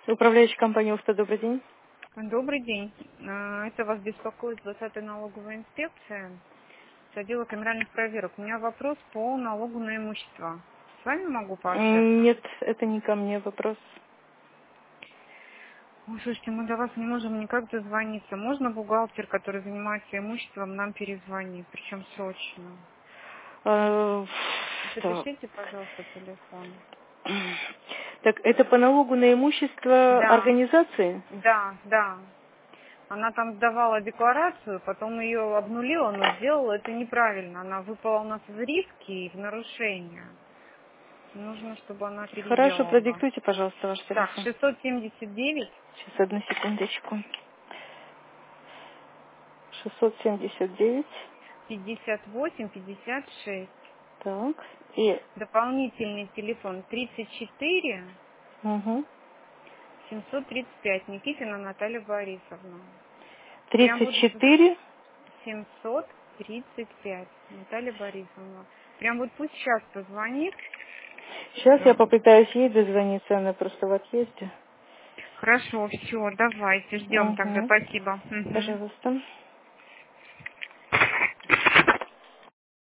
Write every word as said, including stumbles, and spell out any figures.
Управляющая компания «Уфта», добрый день. Добрый день. А, Это вас беспокоит двадцатая налоговая инспекция с отдела камеральных проверок. У меня вопрос по налогу на имущество. С вами могу пообщаться? М, Нет, это не ко мне вопрос. Ой, слушайте, мы до вас не можем никак дозвониться. Можно бухгалтер, который занимается имуществом, нам перезвонит, причем срочно? А, так. Запишите, пожалуйста, телефон. Так, это по налогу на имущество Да, организации? да, да. Она там сдавала декларацию, потом ее обнулила, но сделала это неправильно. Она выпала у нас в риски и в нарушения. Нужно, чтобы она Хорошо, переделала. продиктуйте, пожалуйста, ваш Так, телефон. шестьсот семьдесят девять, Сейчас, одну секундочку. шестьсот семьдесят девять. пятьдесят восемь, пятьдесят шесть. Так. И, Дополнительный телефон тридцать четыре, угу. семьсот тридцать пять. Никитина Наталья Борисовна. Прям тридцать вот четыре. семьсот тридцать пять. Наталья Борисовна. Прям вот пусть сейчас позвонит. Сейчас я М, попытаюсь ей дозвониться, она просто в отъезде. Хорошо, все, давайте, ждем тогда, Угу. спасибо. Мгм. Пожалуйста.